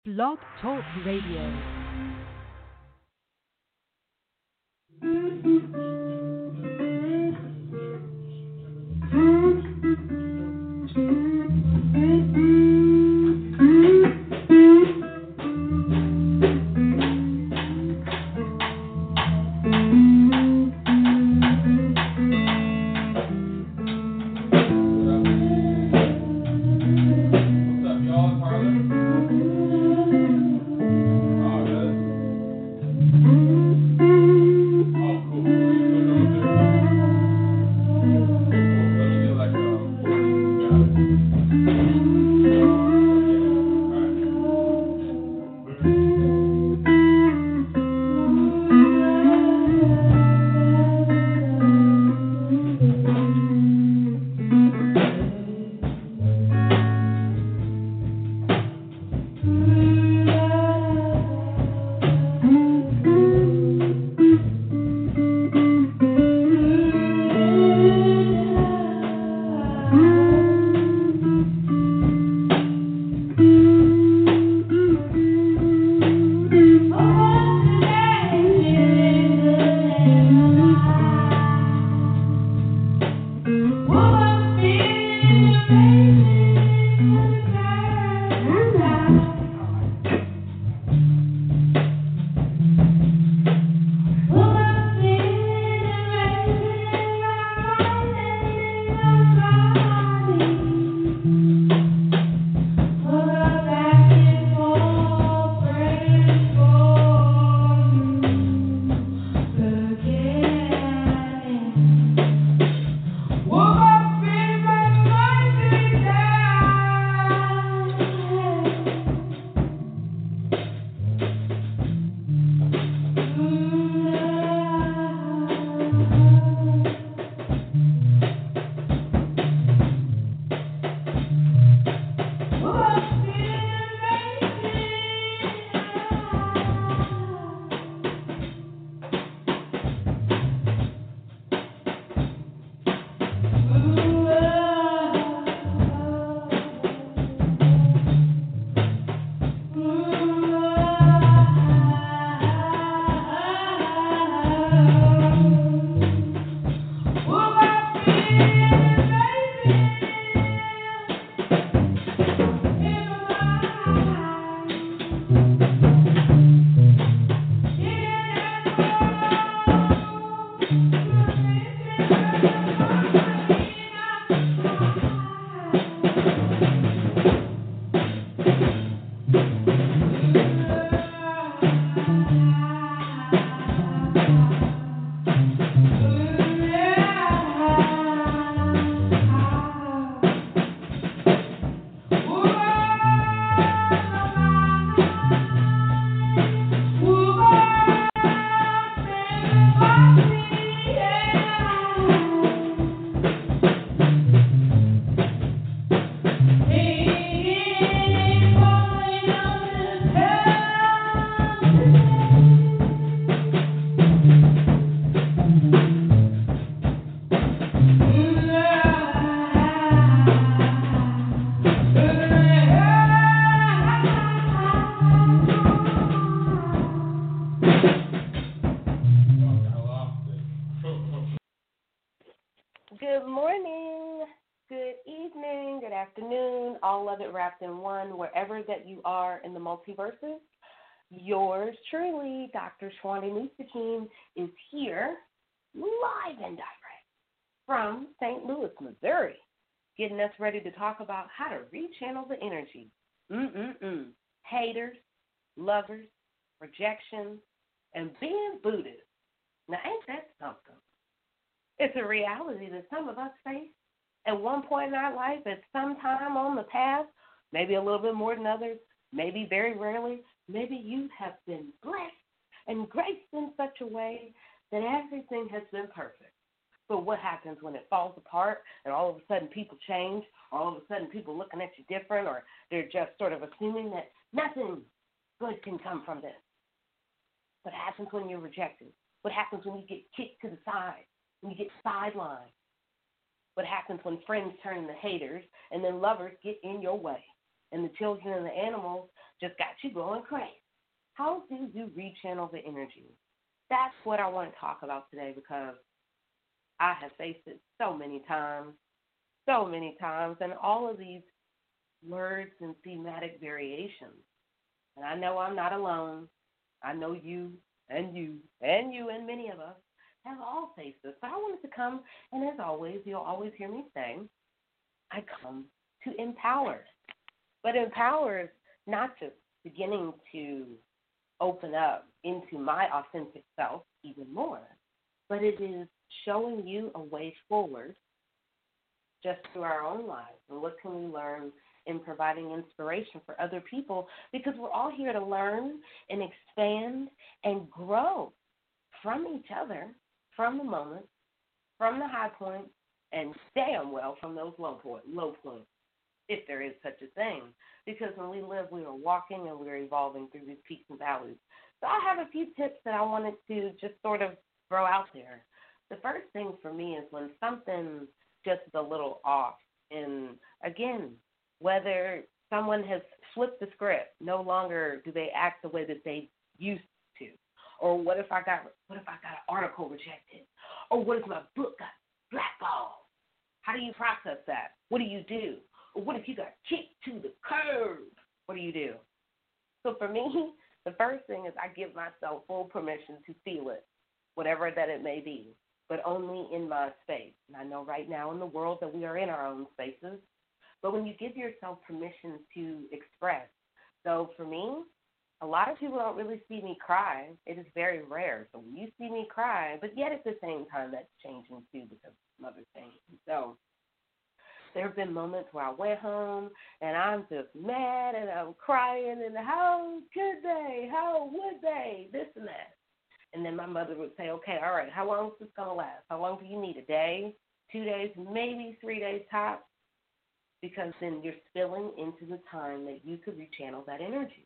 Blog Talk Radio. Good morning, good evening, good afternoon, all of it wrapped in one, wherever that you are in the multiverses. Yours truly, Dr. Shwani Mustakim, is here, live and direct, from St. Louis, Missouri, getting us ready to talk about how to rechannel the energy. Haters, lovers, rejection, and being Buddhist. Now, ain't that something? It's a reality that some of us face at one point in our life, at some time on the path, maybe a little bit more than others, maybe very rarely. Maybe you have been blessed and graced in such a way that everything has been perfect. But what happens when it falls apart and all of a sudden people change, or all of a sudden people looking at you different, or they're just sort of assuming that nothing good can come from this? What happens when you're rejected? What happens when you get kicked to the side? When you get sidelined? What happens when friends turn into haters and then lovers get in your way and the children and the animals just got you going crazy. How do you rechannel the energy? That's what I want to talk about today because I have faced it so many times, and all of these words and thematic variations. And I know I'm not alone. I know you and you and you and many of us have all faced this. But I wanted to come, and as always, you'll always hear me say, I come to empower. But empower is not just beginning to open up into my authentic self even more, but it is showing you a way forward just through our own lives. And what can we learn in providing inspiration for other people? Because we're all here to learn and expand and grow from each other, from the moment, from the high points, and damn well from those low points, if there is such a thing. Because when we live, we are walking and we're evolving through these peaks and valleys. So I have a few tips that I wanted to just sort of throw out there. The first thing for me is when something just is a little off. And again, whether someone has flipped the script, no longer do they act the way that they used to. Or what if I got an article rejected? Or what if my book got blackballed? How do you process that? What do you do? Or what if you got kicked to the curb? What do you do? So for me, the first thing is I give myself full permission to feel it, whatever that it may be, but only in my space. And I know right now in the world that we are in our own spaces, but when you give yourself permission to express. So for me, a lot of people don't really see me cry. It is very rare. So when you see me cry, but yet at the same time that's changing too because of other things. So there have been moments where I went home and I'm just mad and I'm crying and how could they, how would they, this and that. And then my mother would say, okay, all right, how long is this going to last? How long do you need, a day, 2 days, maybe 3 days tops? Because then you're spilling into the time that you could rechannel that energy.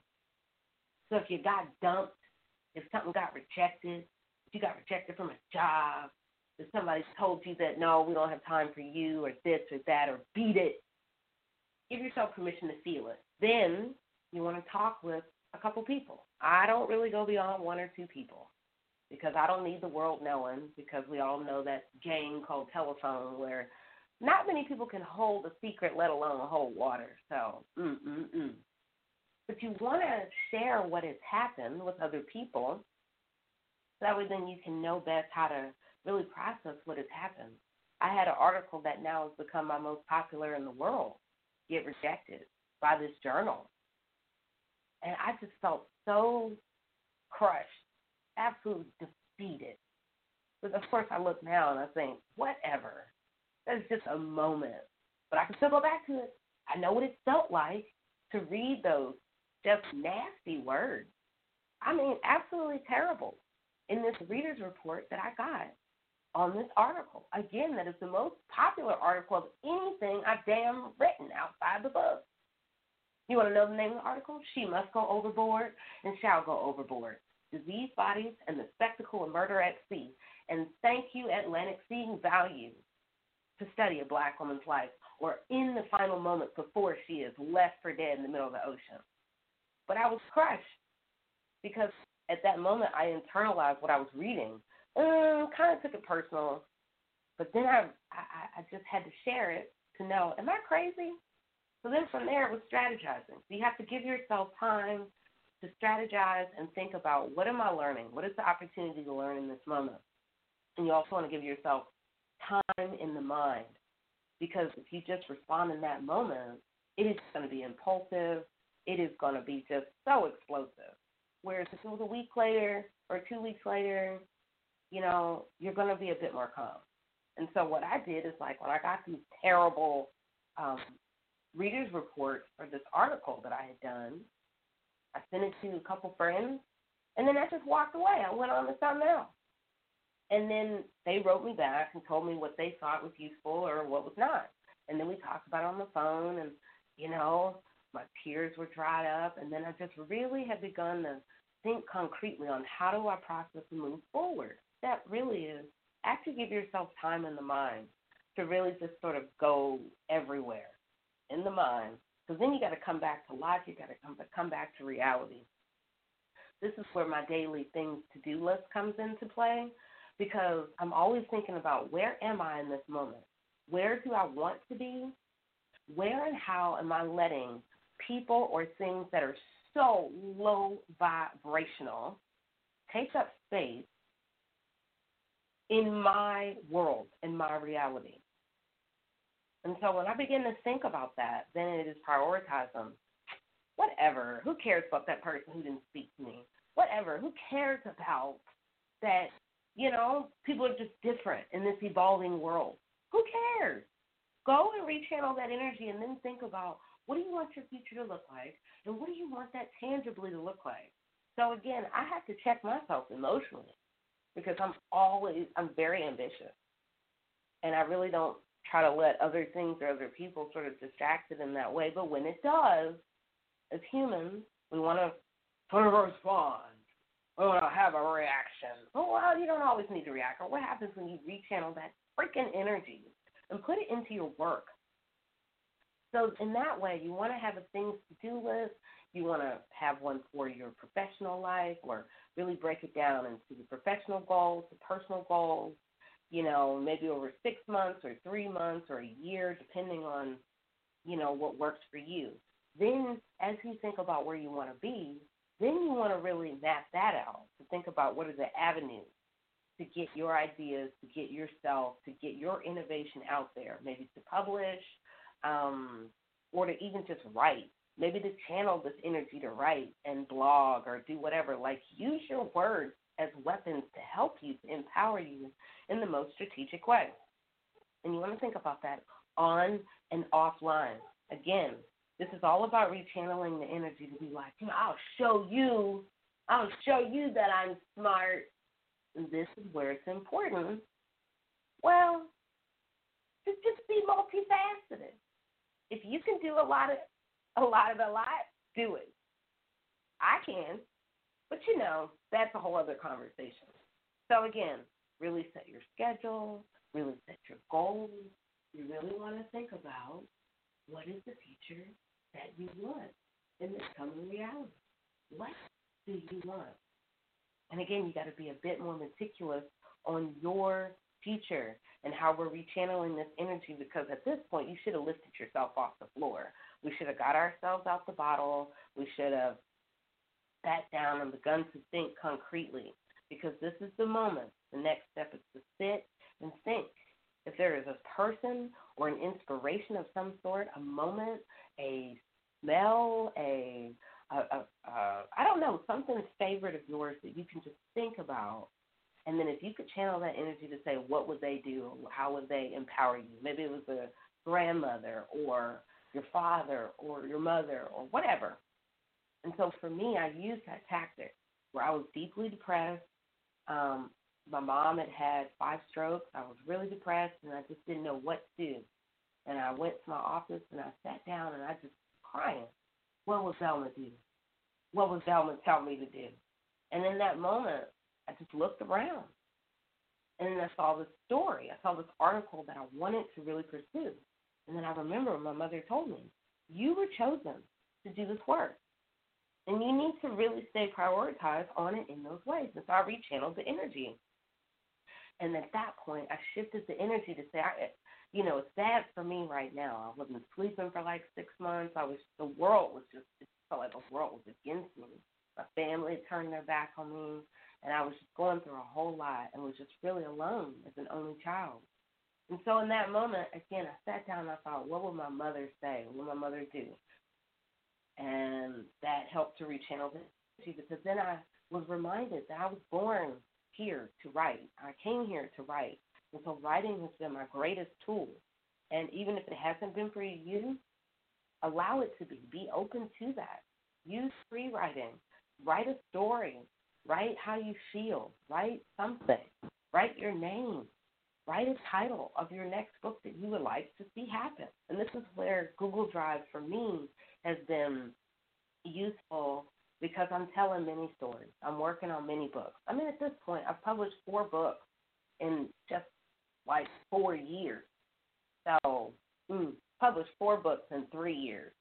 So if you got dumped, if something got rejected, if you got rejected from a job, if somebody told you that, no, we don't have time for you or this or that or beat it, give yourself permission to feel it. Then you want to talk with a couple people. I don't really go beyond 1 or 2 people because I don't need the world knowing, because we all know that game called telephone where not many people can hold a secret, let alone hold water. So, But you want to share what has happened with other people so that way then you can know best how to really process what has happened. I had an article that now has become my most popular in the world get rejected by this journal. And I just felt so crushed, absolutely defeated. But, of course, I look now and I think, whatever. That's just a moment. But I can still go back to it. I know what it felt like to read those just nasty words. I mean, absolutely terrible in this reader's report that I got on this article. Again, that is the most popular article of anything I've damn written outside the book. You want to know the name of the article? She Must Go Overboard and Shall Go Overboard. Disease Bodies and the Spectacle of Murder at Sea. And thank you, Atlantic Seeing Value, to study a black woman's life or in the final moments before she is left for dead in the middle of the ocean. But I was crushed because at that moment I internalized what I was reading. Kind of took it personal. But then I just had to share it to know, am I crazy? So then from there it was strategizing. So you have to give yourself time to strategize and think about, what am I learning? What is the opportunity to learn in this moment? And you also want to give yourself time in the mind, because if you just respond in that moment, it is going to be impulsive. It is going to be just so explosive. Whereas if it was a week later or 2 weeks later, you're going to be a bit more calm. And so what I did is, like, when I got these terrible readers' reports for this article that I had done, I sent it to a couple friends, and then I just walked away. I went on to something else. And then they wrote me back and told me what they thought was useful or what was not. And then we talked about it on the phone, and, my tears were dried up. And then I just really had begun to think concretely on, how do I process and move forward? That really is, actually give yourself time in the mind to really just sort of go everywhere in the mind Because then you got to come back to logic, you got to come back to reality. This is where my daily things to-do list comes into play, because I'm always thinking about, where am I in this moment? Where do I want to be? Where and how am I letting people or things that are so low vibrational take up space in my world, in my reality? And so when I begin to think about that, then it is prioritize them. Whatever. Who cares about that person who didn't speak to me? Whatever. Who cares about that, people are just different in this evolving world? Who cares? Go and rechannel that energy and then think about, what do you want your future to look like, and what do you want that tangibly to look like? So, again, I have to check myself emotionally, because I'm very ambitious, and I really don't try to let other things or other people sort of distract it in that way. But when it does, as humans, we want to sort of respond. We want to have a reaction. Oh, well, you don't always need to react. Or what happens when you rechannel that freaking energy and put it into your work? So in that way, you want to have a things to do list. You want to have one for your professional life, or really break it down into the professional goals, the personal goals, maybe over 6 months or 3 months or a year, depending on, what works for you. Then as you think about where you want to be, then you want to really map that out, to think about what are the avenues to get your ideas, to get yourself, to get your innovation out there, maybe to publish, or to even just write, maybe to channel this energy to write and blog or do whatever. Like, use your words as weapons to help you, to empower you in the most strategic way. And you want to think about that on and offline. Again, this is all about rechanneling the energy to be like, I'll show you that I'm smart. And this is where it's important. Well, to just be multifaceted. If you can do a lot, do it. I can, but that's a whole other conversation. So again, really set your schedule, really set your goals. You really want to think about, what is the future that you want in this coming reality? What do you want? And again, you got to be a bit more meticulous on your future and how we're rechanneling this energy, because at this point, you should have lifted yourself off the floor. We should have got ourselves out the bottle. We should have sat down and begun to think concretely, because this is the moment. The next step is to sit and think. If there is a person or an inspiration of some sort, a moment, a smell, I don't know, something favorite of yours that you can just think about. And then if you could channel that energy to say, what would they do? How would they empower you? Maybe it was a grandmother or your father or your mother or whatever. And so for me, I used that tactic where I was deeply depressed. My mom had 5 strokes. I was really depressed, and I just didn't know what to do. And I went to my office, and I sat down, and I just crying. What would Velma do? What would Velma tell me to do? And in that moment, I just looked around, and then I saw this story. I saw this article that I wanted to really pursue. And then I remember my mother told me, you were chosen to do this work, and you need to really stay prioritized on it in those ways. And so I rechanneled the energy. And at that point, I shifted the energy to say, it's bad for me right now. I wasn't sleeping for like 6 months. It felt like the world was against me. My family had turned their back on me, and I was just going through a whole lot and was just really alone as an only child. And so in that moment, again, I sat down and I thought, what would my mother say? What would my mother do? And that helped to rechannel the energy, because then I was reminded that I was born here to write. I came here to write. And so writing has been my greatest tool. And even if it hasn't been for you, allow it to be. Be open to that. Use free writing. Write a story. Write how you feel. Write something. Write your name. Write a title of your next book that you would like to see happen. And this is where Google Drive for me has been useful, because I'm telling many stories. I'm working on many books. I mean, at this point, I've published 4 books in just like 4 years. So, published 4 books in 3 years.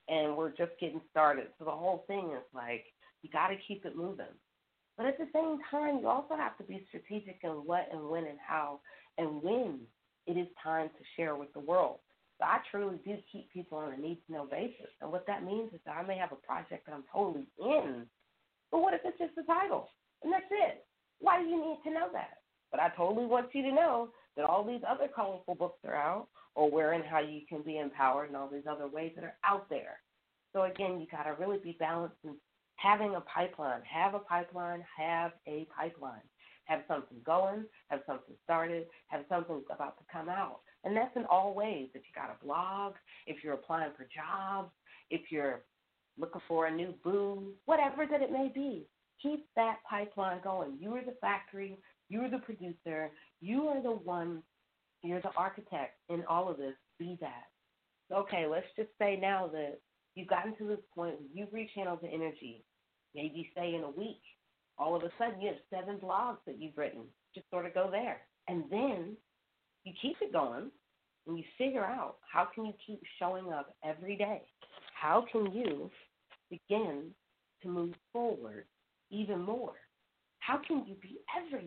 and we're just getting started. So the whole thing is like, you got to keep it moving. But at the same time, you also have to be strategic in what and when and how and when it is time to share with the world. So I truly do keep people on a need-to-know basis. And what that means is that I may have a project that I'm totally in, but what if it's just the title? And that's it. Why do you need to know that? But I totally want you to know that all these other colorful books are out, or where and how you can be empowered, and all these other ways that are out there. So, again, you got to really be balanced in having a pipeline. Have a pipeline. Have a pipeline. Have something going. Have something started. Have something about to come out. And that's in all ways. If you got a blog, if you're applying for jobs, if you're looking for a new boo, whatever that it may be, keep that pipeline going. You are the factory. You are the producer. You are the one. You're the architect in all of this. Be that. Okay, let's just say now that you've gotten to this point where you've rechanneled the energy. Maybe say in a week, all of a sudden you have 7 blogs that you've written. Just sort of go there. And then you keep it going and you figure out how can you keep showing up every day. How can you begin to move forward even more? How can you be everywhere?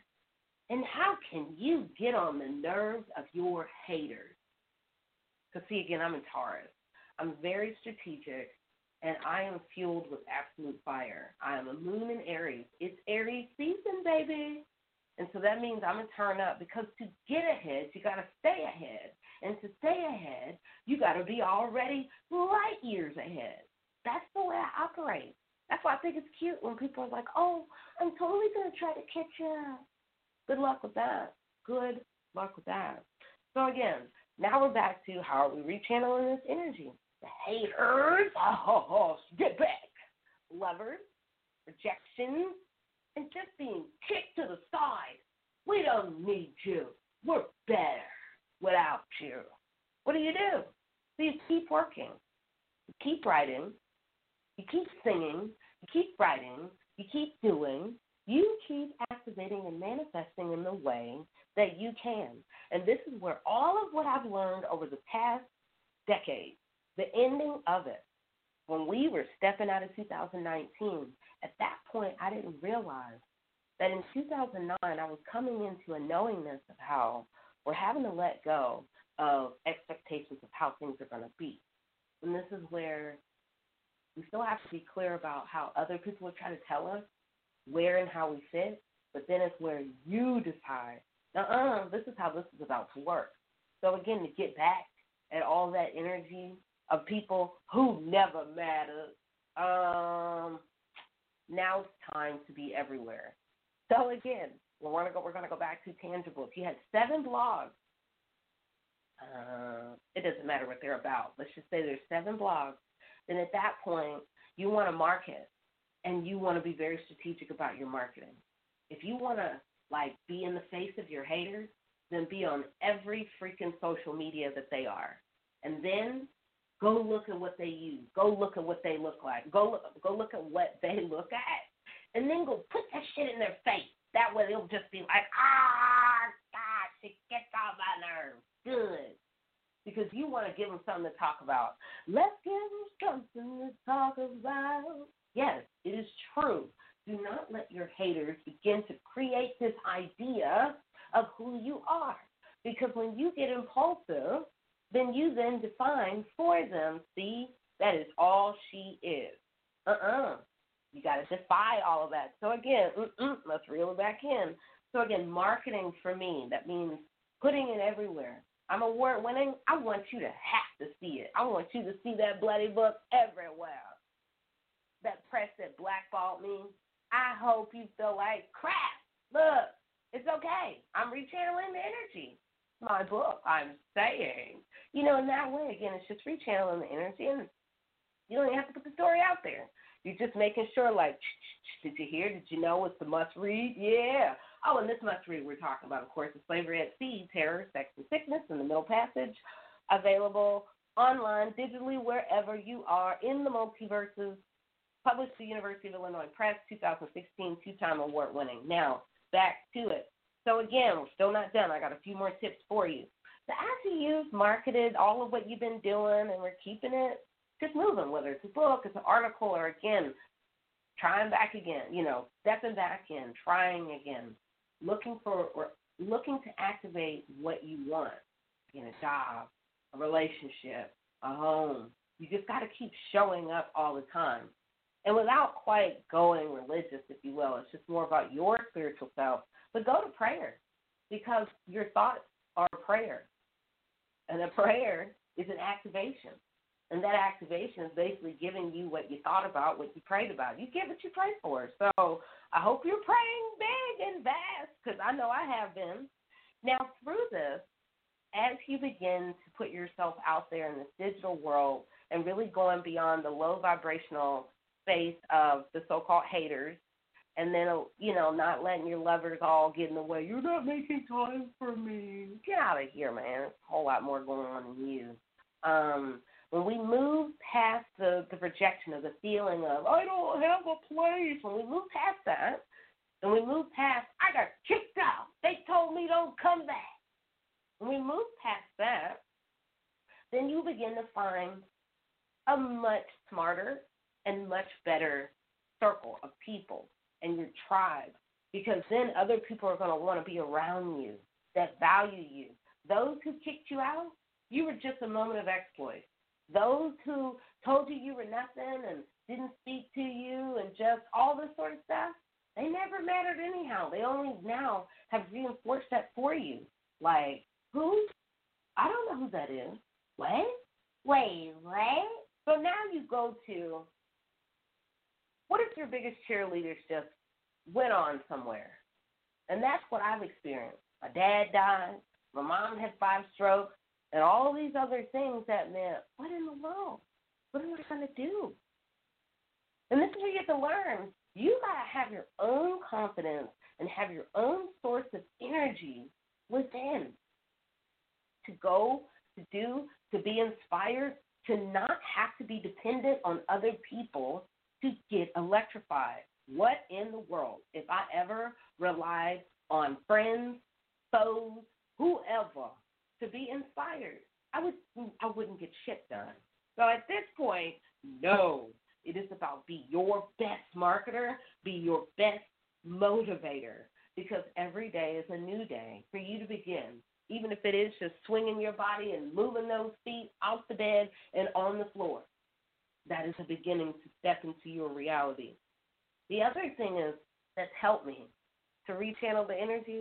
And how can you get on the nerves of your haters? Because, see, again, I'm in Taurus. I'm very strategic, and I am fueled with absolute fire. I am a moon in Aries. It's Aries season, baby. And so that means I'm going to turn up, because to get ahead, you got to stay ahead. And to stay ahead, you got to be already light years ahead. That's the way I operate. That's why I think it's cute when people are like, oh, I'm totally going to try to catch up. Good luck with that. Good luck with that. So, again, now we're back to how are we rechanneling this energy? The haters, get back. Lovers, rejection, and just being kicked to the side. We don't need you. We're better without you. What do? So you keep working. You keep writing. You keep singing. You keep writing. You keep doing. You keep activating and manifesting in the way that you can. And this is where all of what I've learned over the past decade, the ending of it, when we were stepping out of 2019, at that point I didn't realize that in 2009 I was coming into a knowingness of how we're having to let go of expectations of how things are going to be. And this is where we still have to be clear about how other people are trying to tell us where and how we fit, but then it's where you decide, this is how this is about to work. So again, to get back at all that energy of people who never mattered, now it's time to be everywhere. So again, we're going to go back to tangible. If you had 7 blogs, it doesn't matter what they're about. Let's just say there's 7 blogs. Then at that point, you want to market. And you want to be very strategic about your marketing. If you want to, be in the face of your haters, then be on every freaking social media that they are. And then go look at what they use. Go look at what they look like. Go look at what they look at. And then go put that shit in their face. That way they'll just be like, God, it gets on my nerves. Good. Because you want to give them something to talk about. Let's give them something to talk about. Yes, it is true. Do not let your haters begin to create this idea of who you are. Because when you get impulsive, then you then define for them, see, that is all she is. You got to defy all of that. So, again, let's reel it back in. So, again, marketing for me, that means putting it everywhere. I'm award-winning. I want you to have to see it. I want you to see that bloody book everywhere. That press that blackballed me, I hope you feel like crap. Look, it's okay. I'm rechanneling the energy. My book, I'm saying. In that way, again, it's just rechanneling the energy, and you don't even have to put the story out there. You're just making sure, did you hear? Did you know it's the must-read? Yeah. Oh, and this must-read we're talking about, of course, is Slavery at Sea, Terror, Sex, and Sickness in the Middle Passage, available online, digitally, wherever you are in the multiverses. Published the University of Illinois Press, 2016, 2-time award-winning. Now, back to it. So, again, we're still not done. I got a few more tips for you. So, after you've marketed all of what you've been doing and we're keeping it just moving, whether it's a book, it's an article, or again, trying back again, stepping back in, trying again, looking to activate what you want, a job, a relationship, a home. You just got to keep showing up all the time. And without quite going religious, if you will, it's just more about your spiritual self. But go to prayer, because your thoughts are a prayer. And a prayer is an activation. And that activation is basically giving you what you thought about, what you prayed about. You get what you pray for. So I hope you're praying big and vast, because I know I have been. Now, through this, as you begin to put yourself out there in this digital world and really going beyond the low vibrational space of the so-called haters, and then, not letting your lovers all get in the way. You're not making time for me. Get out of here, man. There's a whole lot more going on in you. When we move past the rejection of the feeling of, I don't have a place, when we move past that, and we move past, I got kicked out. They told me don't come back. When we move past that, then you begin to find a much smarter and much better circle of people and your tribe, because then other people are going to want to be around you that value you. Those who kicked you out, you were just a moment of exploit. Those who told you were nothing and didn't speak to you and just all this sort of stuff, they never mattered anyhow. They only now have reinforced that for you. Like, who? I don't know who that is. What? Wait, what? So now you go to, what if your biggest cheerleaders just went on somewhere? And that's what I've experienced. My dad died. My mom had 5 strokes. And all these other things that meant, what in the world? What am I going to do? And this is where you get to learn. You got to have your own confidence and have your own source of energy within to go, to do, to be inspired, to not have to be dependent on other people to get electrified. What in the world? If I ever relied on friends, foes, whoever, to be inspired, I wouldn't get shit done. So at this point, no. It is about be your best marketer, be your best motivator, because every day is a new day for you to begin, even if it is just swinging your body and moving those feet off the bed and on the floor. That is a beginning to step into your reality. The other thing that's helped me to rechannel the energy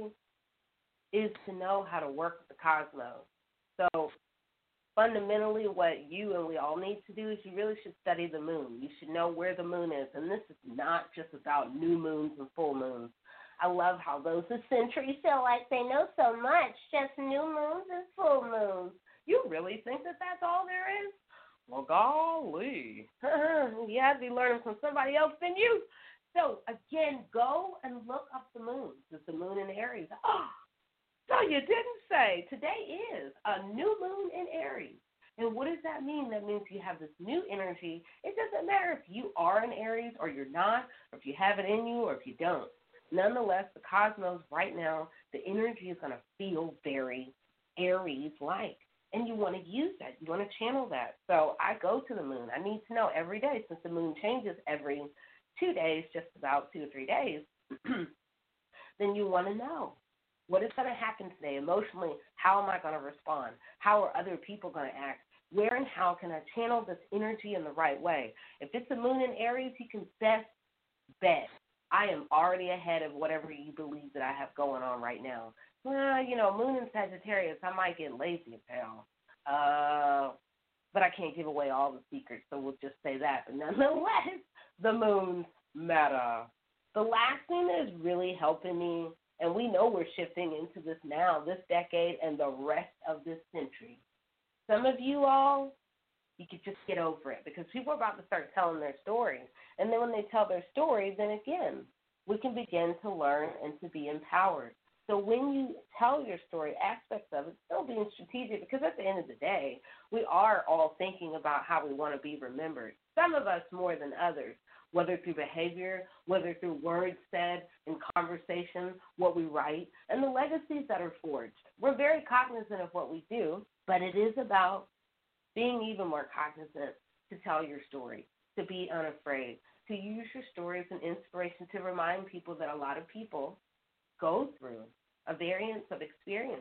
is to know how to work with the cosmos. So fundamentally what you and we all need to do is you really should study the moon. You should know where the moon is. And this is not just about new moons and full moons. I love how those eccentrics feel like they know so much, just new moons and full moons. You really think that that's all there is? Well, golly. Yeah, I'd be learning from somebody else than you. So, again, go and look up the moon. It's the moon in Aries. Oh, so you didn't say. Today is a new moon in Aries. And what does that mean? That means you have this new energy. It doesn't matter if you are in Aries or you're not, or if you have it in you or if you don't. Nonetheless, the cosmos right now, the energy is going to feel very Aries-like. And you want to use that. You want to channel that. So I go to the moon. I need to know every day, since the moon changes every 2 days, just about 2 or 3 days, then you want to know. What is going to happen today emotionally? How am I going to respond? How are other people going to act? Where and how can I channel this energy in the right way? If it's a moon in Aries, you can best bet I am already ahead of whatever you believe that I have going on right now. Well, moon in Sagittarius, I might get lazy as hell. But I can't give away all the secrets, so we'll just say that. But nonetheless, the moons matter. The last thing that is really helping me, and we know we're shifting into this now, this decade, and the rest of this century. Some of you all, you could just get over it, because people are about to start telling their stories. And then when they tell their stories, then again, we can begin to learn and to be empowered. So when you tell your story, aspects of it, still being strategic, because at the end of the day, we are all thinking about how we want to be remembered. Some of us more than others, whether through behavior, whether through words said in conversation, what we write, and the legacies that are forged. We're very cognizant of what we do, but it is about being even more cognizant to tell your story, to be unafraid, to use your story as an inspiration to remind people that a lot of people go through a variance of experiences.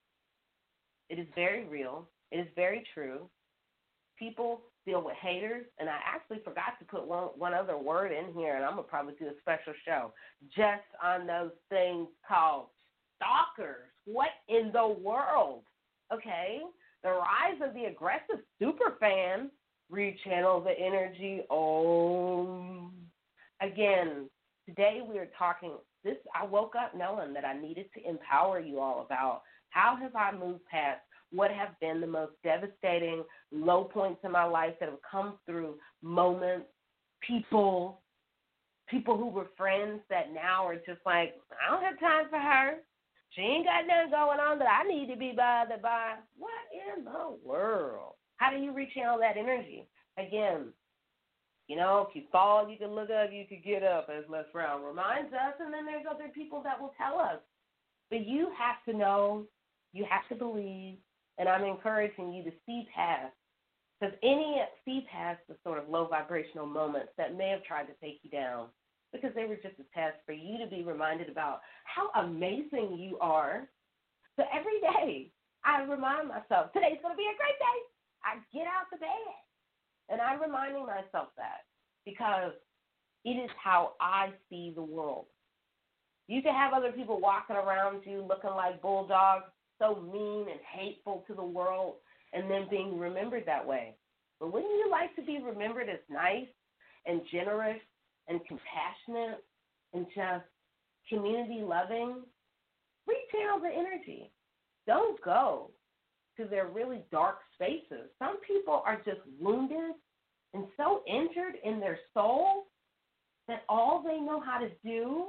It is very real. It is very true. People deal with haters, and I actually forgot to put one other word in here, and I'm going to probably do a special show just on those things called stalkers. What in the world? Okay? The rise of the aggressive superfan, rechannel the energy. Oh, again, today we are talking this. I woke up knowing that I needed to empower you all about how have I moved past what have been the most devastating low points in my life that have come through moments, people who were friends that now are just like, I don't have time for her. She ain't got nothing going on that I need to be bothered by. What in the world? How do you rechannel that energy? Again, if you fall, you can look up, you can get up, as Les Brown reminds us, and then there's other people that will tell us. But you have to know, you have to believe, and I'm encouraging you to see past, because see past the sort of low vibrational moments that may have tried to take you down, because they were just a test for you to be reminded about how amazing you are. So every day I remind myself, today's going to be a great day. I get out the bed, and I'm reminding myself that because it is how I see the world. You can have other people walking around you looking like bulldogs, so mean and hateful to the world, and then being remembered that way. But wouldn't you like to be remembered as nice and generous and compassionate and just community-loving? Rechannel the energy. Don't go to their really dark spaces. Some people are just wounded and so injured in their soul that all they know how to do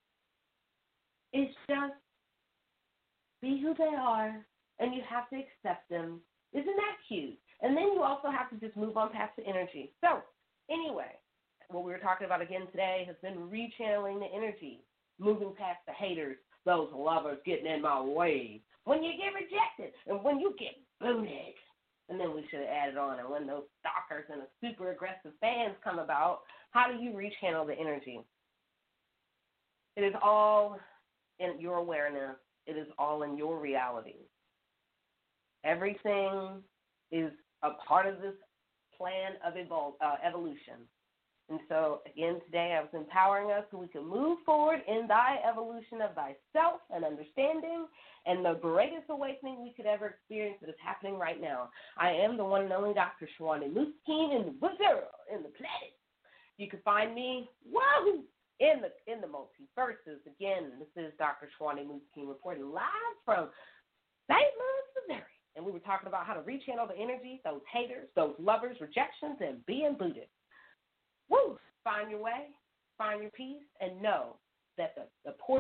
is just be who they are, and you have to accept them. Isn't that cute? And then you also have to just move on past the energy. So, anyway, what we were talking about again today has been rechanneling the energy, moving past the haters, those lovers getting in my way. When you get rejected and when you get booted. And then we should have added on, and when those stalkers and the super aggressive fans come about, how do you rechannel the energy? It is all in your awareness. It is all in your reality. Everything is a part of this plan of evolution. And so, again, today I was empowering us so we can move forward in thy evolution of thyself and understanding and the greatest awakening we could ever experience that is happening right now. I am the one and only Dr. Shwani Muskeen in the wizard, in the planet. You can find me, in the multiverses. Again, this is Dr. Shwani Muskeen reporting live from St. Louis, Missouri. And we were talking about how to rechannel the energy, those haters, those lovers, rejections, and being booted. Woo! Find your way, find your peace, and know that the portal,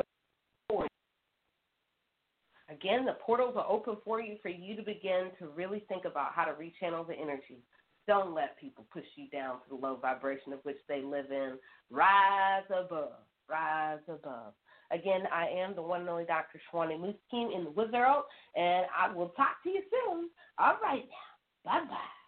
again, the portals are open for you to begin to really think about how to rechannel the energy. Don't let people push you down to the low vibration of which they live in. Rise above. Rise above. Again, I am the one and only Dr. Shwani Muskeen in the Wizard, and I will talk to you soon. All right now. Bye-bye.